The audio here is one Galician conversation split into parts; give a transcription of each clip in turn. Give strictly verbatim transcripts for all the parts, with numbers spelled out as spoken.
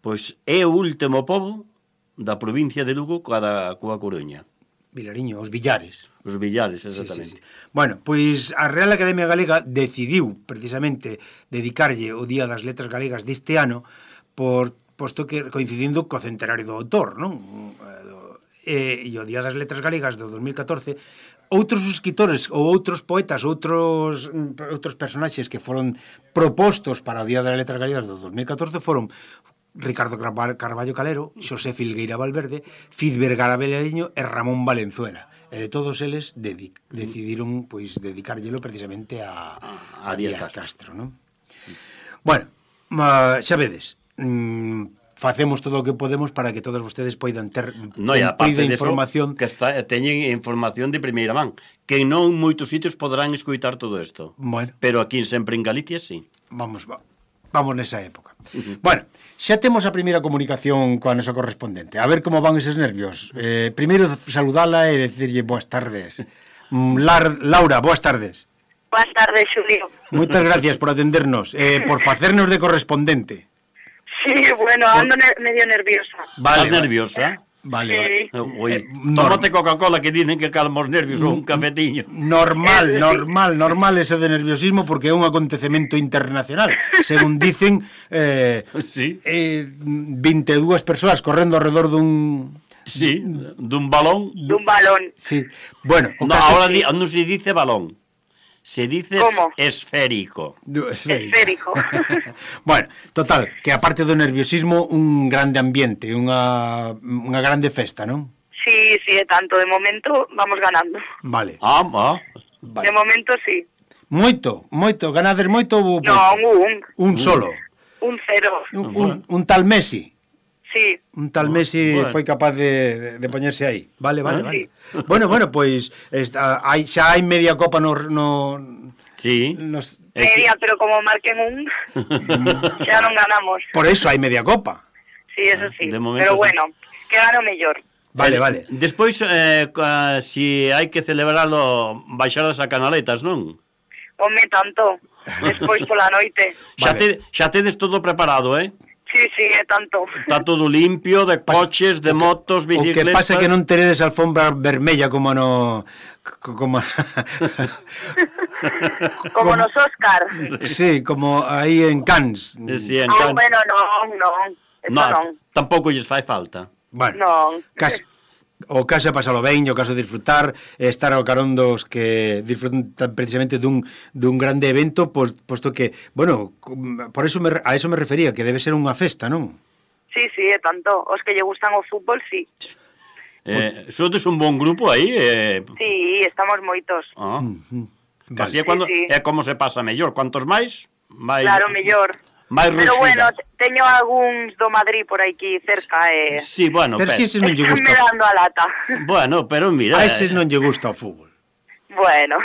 Pois é o último pobo da provincia de Lugo coa, coa Coruña. Vilariño, os Villares. Os Villares, exactamente. Sí, sí, sí. Bueno, pois a Real Academia Galega decidiu precisamente dedicarlle o Día das Letras Galegas deste ano por posto que coincidindo co centenario do autor, non? E, e o Día das Letras Galegas do dos mil catorce, outros escritores ou outros poetas, outros outros personaxes que foron propostos para o Día das Letras Galegas do dos mil catorce foron Ricardo Carballo Calero, Xosé Filgueira Valverde, Fiz Vergara Vilariño e Ramón Valenzuela. E de todos eles dedic, decidiron pois dedicárllelo precisamente a, a, a Díaz Castro, Castro, non? Bueno, ma, xa vedes, mmm, facemos todo o que podemos para que todos vostedes poidan ter no, cumprida información que está, teñen información de primeira man, que non moitos sitios poderán escoitar todo isto. Bueno, pero aquí sempre en Galicia sí. Vamos, va. Vamos nesa época. Uh-huh. Bueno, xa temos a primeira comunicación coa nosa correspondente. A ver como van eses nervios. Eh, primeiro saludala e decirlle boas tardes. Lar, Laura, boas tardes. Boas tardes, Xulio. Moitas gracias por atendernos, eh, por facernos de correspondente. Sí, bueno, ando ne- medio nerviosa. Vale, ¿Estás nerviosa? Vale, sí. vale. Oye, eh, tómate Coca-Cola que dicen que calma os nervios ou un cafetiño. Normal, normal, normal ese de nerviosismo porque é un acontecemento internacional. Según dicen, eh, sí. eh, vinte e dúas persoas correndo alrededor dun... Sí, dun balón. Dun balón. Sí, bueno... No, ahora sí. di, non se dice balón. Se dice ¿Cómo? Esférico. esférico. Esférico. Bueno, total, que aparte do nerviosismo, un grande ambiente, unha, unha grande festa, non? Sí, sí, é tanto. De momento vamos ganando. Vale. Ah, ah. Vale. De momento sí. Moito, moito, ganades moito ou pouco? No, un. Un solo. Un cero. Un, un, un tal Messi. Sí. Un tal Messi bueno. foi capaz de, de, de poñerse aí. Vale, vale, Ah, vale. Sí. Bueno, bueno, pois está, hai, xa hai media copa no... no sí. nos... Media, pero como marquen un, xa non ganamos. Por eso hai media copa. Sí, eso sí. De momento, pero sí. bueno, que gano mellor. Vale, Eh, vale. Despois, eh, ca, si hai que celebrarlo, baixadas a canaletas, non? Home, tanto. Despois pola noite. Xa, Vale. te, xa tedes todo preparado, eh? Sí, sí, é tanto. Está todo limpio, de coches, de motos, O que bicicletas... pasa é que non teredes alfombra vermella como no... como... Como nos Óscar. sí, como aí en Cannes. Sí, en Ah, Can... bueno, non, non. Eso no, non. tampouco lles fai falta. Bueno, Non. cas... o caso é pasalo ben, o caso de disfrutar, estar ao carón dos que disfrutan precisamente dun, dun grande evento, pois, posto que, bueno, por eso me, a eso me refería, que debe ser unha festa, non? Sí, sí, é tanto. Os que lle gustan o fútbol, sí. Eh, sodes un bon grupo aí, eh... Sí, estamos moitos. Ah. Mm-hmm. Así é, Sí, cuando, sí. é como se pasa mellor. Cuantos máis, máis... Claro, mellor. máis Pero ruxida. bueno, teño algúns do Madrid por aquí cerca e... Sí, bueno, Pero pero... si eses non lle Están me gusta. dando a lata. Bueno, pero mira... A eses non lle gusta o fútbol. Bueno.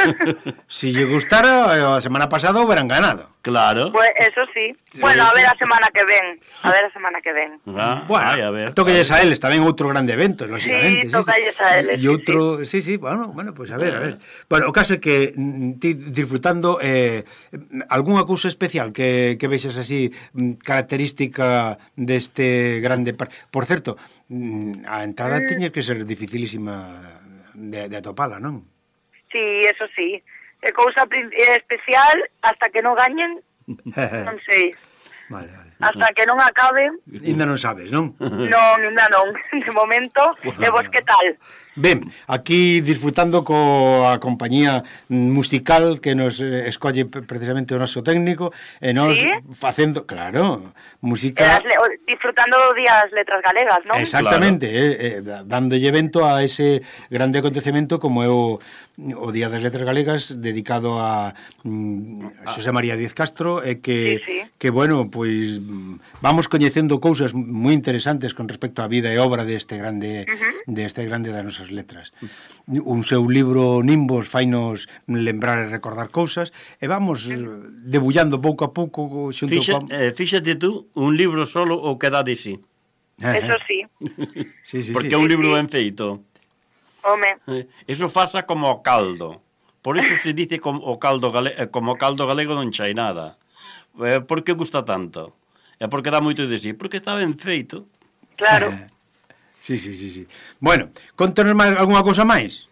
Si lle gustara, a semana pasada houberan ganado. Claro. Pues eso sí. Sí, Bueno, a sí. ver a semana que ven. A ver a semana que ven. Ah, Bueno, ai, a ver. tóquelles a eles tamén outro grande evento, lógicamente. Sí, tócalles a eles, E sí, outro, sí, sí, bueno, bueno, pues a ver, a ver. Bueno, o caso é que mm, ti disfrutando eh, algunha cousa especial que, que vexas así mm, característica deste grande par... Por certo, mm, a entrada mm. tiña que ser dificilísima de, de atopala, non? Sí, eso sí. É cousa prin- é especial hasta que non gañen, non sei. Vale, vale. Hasta que non acabe, Ainda non sabes, non? non, ainda non. De momento, e vos que tal? Ben, aquí disfrutando coa compañía musical que nos eh, escolle precisamente o noso técnico e nos ¿Sí? facendo, claro, E música... as le- o- disfrutando do Día das Letras Galegas, non? Exactamente, eh, eh, dándolle evento a ese grande acontecemento como é o, o Día das Letras Galegas dedicado a mm, Xosé María Díaz Castro e que, Sí, sí. que bueno, pois mm, vamos coñecendo cousas moi interesantes con respecto á vida e obra deste grande uh-huh. deste grande das nosas letras. Un seu libro Nimbos fainos lembrar e recordar cousas e vamos uh-huh. debullando pouco a pouco xunto Fixa, con... eh, fíxate tú, un libro solo o que dá de sí. Eso sí. Sí, sí, Porque sí. é un libro sí. ben feito. Home, Eh, Eso fasa como o caldo. Por eso se dice como o caldo, gale, eh, como o caldo galego non chai nada. Eh, por que gusta tanto? É porque dá moito de sí, porque está ben feito. Claro. Sí, sí, sí, sí. Bueno, contanos máis algunha cousa máis?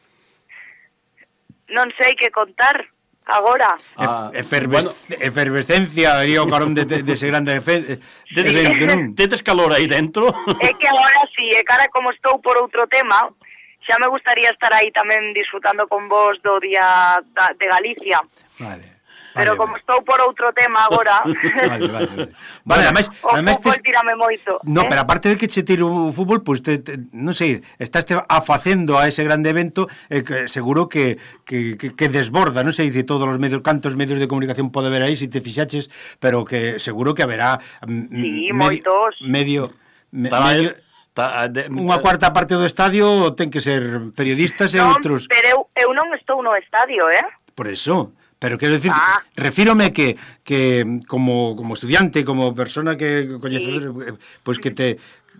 Non sei que contar agora. Ah, Eferves... bueno. Efervescencia, diría o carón de, de, de ese grande efe... Tedes, evento, non? tedes calor aí dentro? É que agora sí, e cara como estou por outro tema, xa me gustaría estar aí tamén disfrutando con vos do Día da, de Galicia. Vale. Pero Vale, como vale. estou por outro tema agora, Vale, vale, vale. Vale, ademais, o ademais fútbol tes... tírame moito. No, eh? pero aparte de que che tiro o fútbol, pois pues te, te, non sei, estás te afacendo a ese grande evento, eh, que seguro que, que, que, que desborda, non sei se todos os medios, cantos medios de comunicación pode haber aí, se te fixaches, pero que seguro que haberá mm, Sí, medio, moitos. medio, me, Para- medio ta- de- unha cuarta parte do estadio ten que ser periodistas e Non, outros. pero eu, eu non estou no estadio, eh? Por eso, pero quero decir, Ah. refírome que que como como estudiante, como persona que coñecedor, sí. Pois que te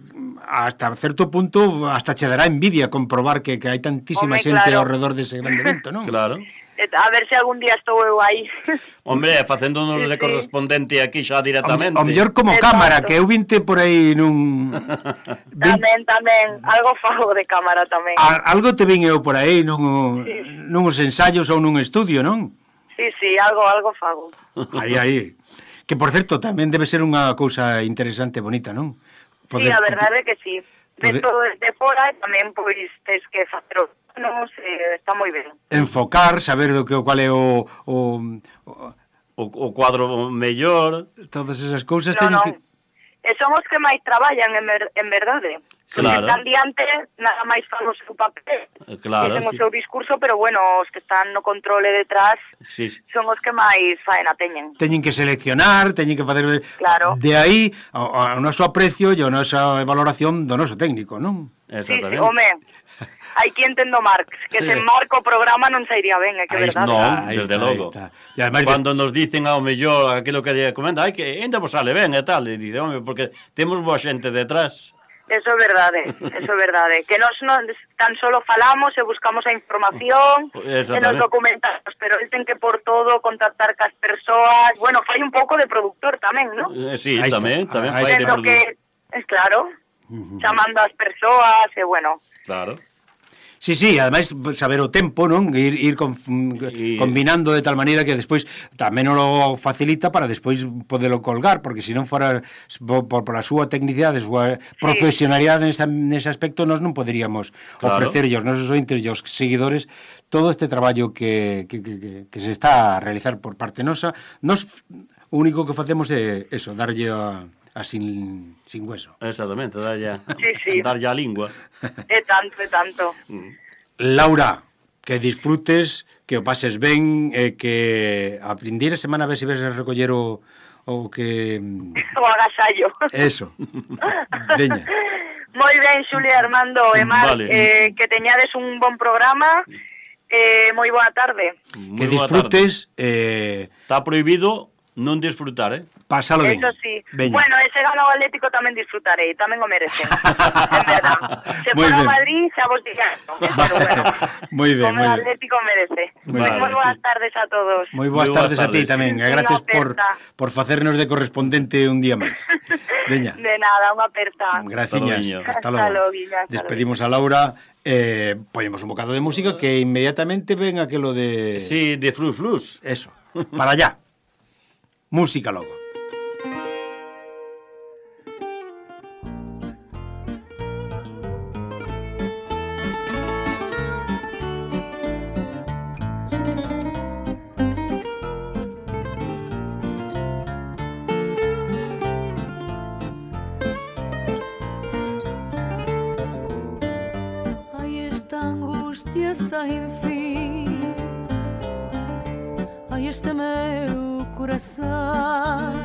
hasta certo punto hasta che dará envidia comprobar que, que hai tantísima Home, xente claro. ao redor dese grande evento, non? Claro. A ver se algún día estou eu aí. Hombre, facéndonos Sí, de sí. correspondente aquí xa directamente. O mellor como Exacto. cámara, que eu vinte por aí nun... vin- Tamén, tamén. Algo fago de cámara tamén. a, algo te vin eu por aí nun, nuns ensayos ou nun estudio, non? Sí, sí, algo, algo fago. Aí, aí. Que, por certo, tamén debe ser unha cousa interesante e bonita, non? Sí, a verdade é que sí. Poder- De todo desde fora e tamén, pois, tes que facer os planos, eh, está moi ben. Enfocar, saber do que cual é o, o, o O, o cuadro mellor. todas esas cousas Non, teñen non. que... E son os que máis traballan, en, ver, en verdade. Claro. Os que están diante, nada máis fan o seu papel. Eh, claro, Dicen o sí. seu discurso, pero bueno, os que están no controle detrás Sí, sí. son os que máis faena teñen. Teñen que seleccionar, teñen que facer... Claro. De aí, o, o noso aprecio e a nosa valoración do noso técnico, non? Sí, sí, Exactamente. home, hai quien entendo Marx, que sen marco o programa non sairía ben, é que Aí verdade. No, Ahí desde está, ahí logo. está. E ademais de- Cando nos dicen ao mellor aquilo que lle comenda, ai que ainda vos sale ben e tal, e dice, home, porque temos boa xente detrás. Eso é verdade, eso é verdade. Que nós non tan solo falamos e buscamos a información e nos Exactamente. documentamos, pero el ten que por todo contactar cas persoas, bueno, fai un pouco de productor tamén, ¿no? Eh, sí, Aí está. tamén, tamén Aí fai de Sendo produ- que, es claro, chamando ás persoas e bueno, Claro. Sí, sí, ademais saber o tempo, non? Ir, ir con, Y- combinando de tal maneira que despois tamén o lo facilita para despois podelo colgar, porque se non fora por, por, por a súa tecnicidade, a súa profesionalidade nesa, nese aspecto, nós non poderíamos Claro. ofrecerlle aos nosos ointes e aos seguidores todo este traballo que, que, que, que, que se está a realizar por parte nosa. Nos o único que facemos é eso, darlle a, a sin, sin hueso. Exactamente, darlle, Sí, sí. darlle a lingua. é tanto, é tanto. Laura, que disfrutes, que o pases ben, e que a vindeira semana a ver se ves a recoller o, o que... O agasallo. Eso. Veña. Moi ben, Xulia, Armando e Mar, Vale. eh, que teñades un bon programa, eh, moi boa tarde. Que Moi boa tarde. disfrutes, eh, Está prohibido non disfrutar, eh? pásalo ben. Eso sí. Veña. Bueno, ese gano o Atlético tamén disfrutarei, tamén o merecen. En verdad. Se Moi fora ben. o Madrid, xa vos diría, non, eh, pero bueno. Moi ben, Como moi o ben. Atlético merece. Moi ben. Moi boas tardes a todos. Moi boas Moi boas tardes a ti tardes. tamén. E Unha gracias por, aperta. por facernos de correspondente un día máis. Veña. De nada, unha aperta. Graciñas. Hasta logo. Hasta Hasta logo. logo, hasta Despedimos a Laura. Eh, poñemos un bocado de música que inmediatamente ven aquelo de... Sí, de flus flus. Eso. Para allá. Música logo. Hay esta angustia sem fin, ai este meu coração,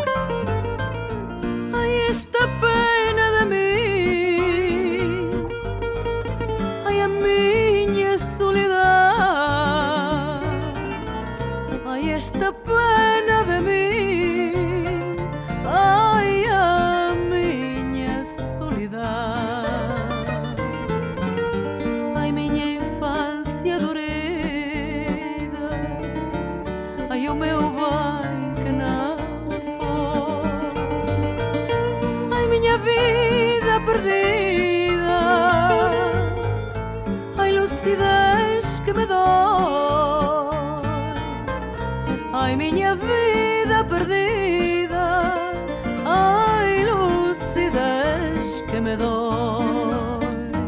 ai esta pena de mim, ai a minha solidão, ai esta pena de mim, ai a minha solidão. Ai, minha infância dorida, ai, o meu bem que não foi. miña vida perdida, ai lucidez que me dói, ai miña vida perdida, ai lucidez que me dói,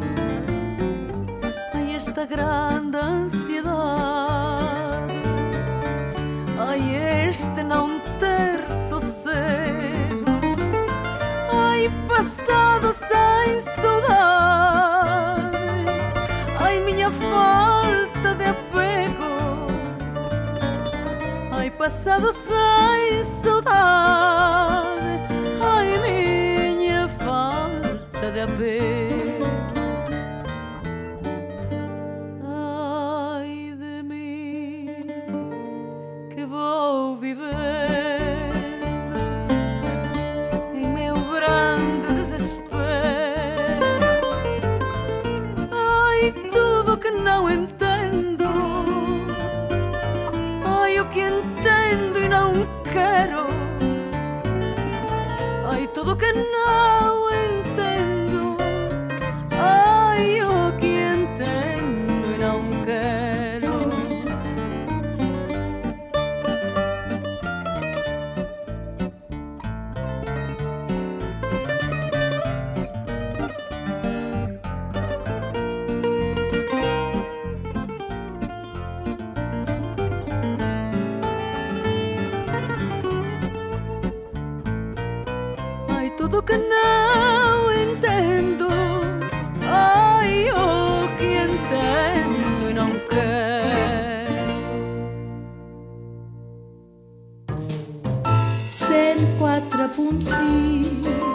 ai esta grande ansiedade, ai este não ter sossego, ai passado sem saudade, ai minha falta de apego, ai passado sem saudade, ai minha falta de apego. Ai de mim que vou viver em meu grande desespero, ai tudo que não entendo, ai o que entendo e não quero, ai tudo que não entendo, ai o que entendo e não quero. Ai tudo que não entendo, ai o que entendo e não quero. cento e quatro ponto cinco